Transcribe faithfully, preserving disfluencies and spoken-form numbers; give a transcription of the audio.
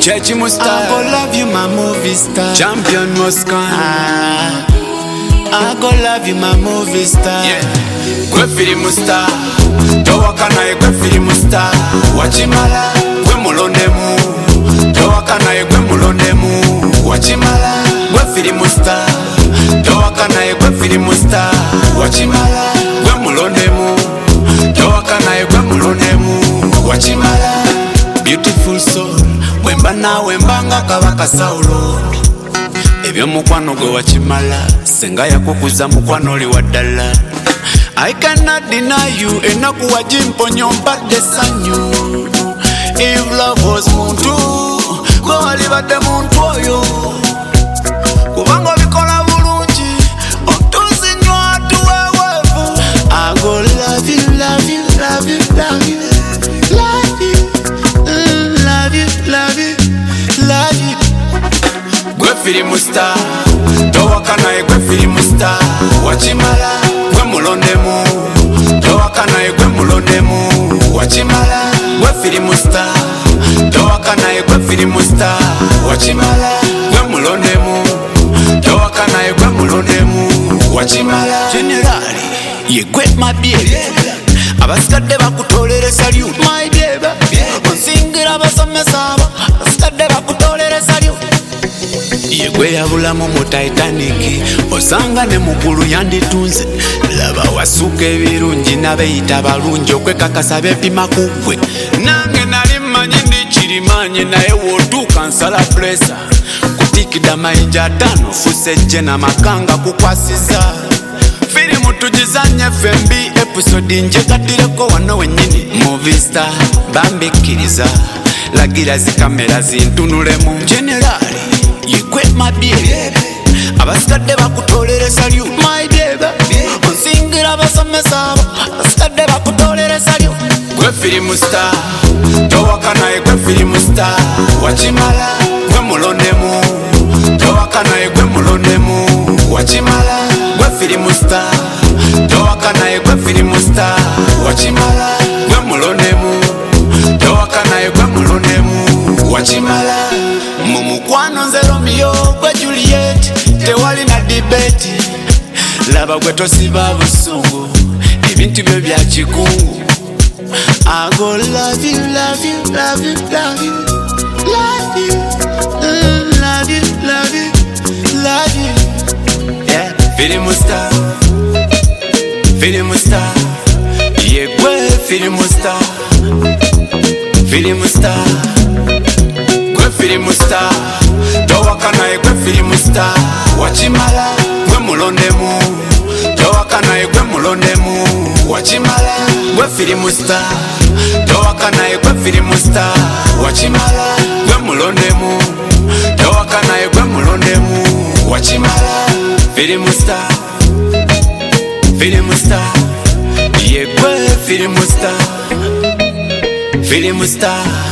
Church Musta, I go love you my movie star. Champion Moscan. Ah, I go love you my movie star. Yeah, gwe fili Musta. Towaka naye gwe fili Musta. Wachimala, gwe mulondemu. Towaka naye gwe mulondemu. Wachimala, gwe fili Musta. Towaka naye gwe fili Musta. Wachimala, gwe mulondemu. Towaka naye gwe mulondemu. Wachimala, beautiful soul. Wemba na wembanga kabaka Saulo. Ebyo mukwano gwe wachimala. Senga yakukuza mukwano oli waddala. I cannot deny you. Enaku wajimpo nyomba desanyu. If love was muntu, gwe walibadde muntu oyo. Kubanga bikola bulungi, otuzinywa tuwewevu. I go love you, love you, love you, love you, love you, mm, love you, love you, love you. Gwe fili Musta, towaka naye gwe fili Musta. Wachimala, gwe mulondemu. Towaka naye gwe mulondemu. Wachimala, gwe fili Musta. Towaka naye gwe fili Musta. Wachimala, gwe mulondemu. Towaka naye gwe mulondemu. Wachimala, generali ye gwe mabyebe. Abasikadde bakutolere salute my baby. Onsingira abasomesa abo abasikadde bakutolere salute. Ye gwe yabulamu mu Titanic. Osanga ne mukulu yanditunze. Laba wasuka ebirungi n'abeyita balungi okwekakasa bepima ku ggwe. Nange nali mmanyi ndi kirimanyi naye wootuuka nsala presa. Kutikida mayinja ataano fusejje n'amakanga kukwasiza. Firimu tugizanye fembi episode njekatireko wano wennyini. Movie star bambikiriza. Lagira zikamera zintunulemu. Generali ye gwe mabyebe. Abasikadde bakutolere salute my baby. Onsingira abasomesa abo abasikadde bakutolere salute. Gwe fili Musta, towaka naye gwe fili Musta. Wachimala, gwe mulondemu. Towaka naye gwe mulondemu. Wachimala, gwe fili Musta. Towaka naye gwe fili Musta. Wachimala, gwe mulondemu. Towaka naye gwe mulondemu. Wachimala, mumukwano nze Romeo gwe Juliet. Tewali na debate. Laba gwe tosiba busungu. Ebintu byo bya kikungu. I go love you, love you, love you, love you, love you, mm, love you, love you, love you. Yeah, fili Musta, fili Musta. Ye gwe fili Musta, fili Musta. Gwe fili Musta, towaka naye gwe fili Musta. Wachimala, gwe mulondemu. Towaka naye gwe mulondemu. Wachimala, gwe fili Musta. Towaka naye gwe fili Musta. Wachimala, gwe mulondemu. Towaka naye gwe mulondemu. Wachimala, fili Musta, fili Musta. Ye gwe fili Musta, fili Musta.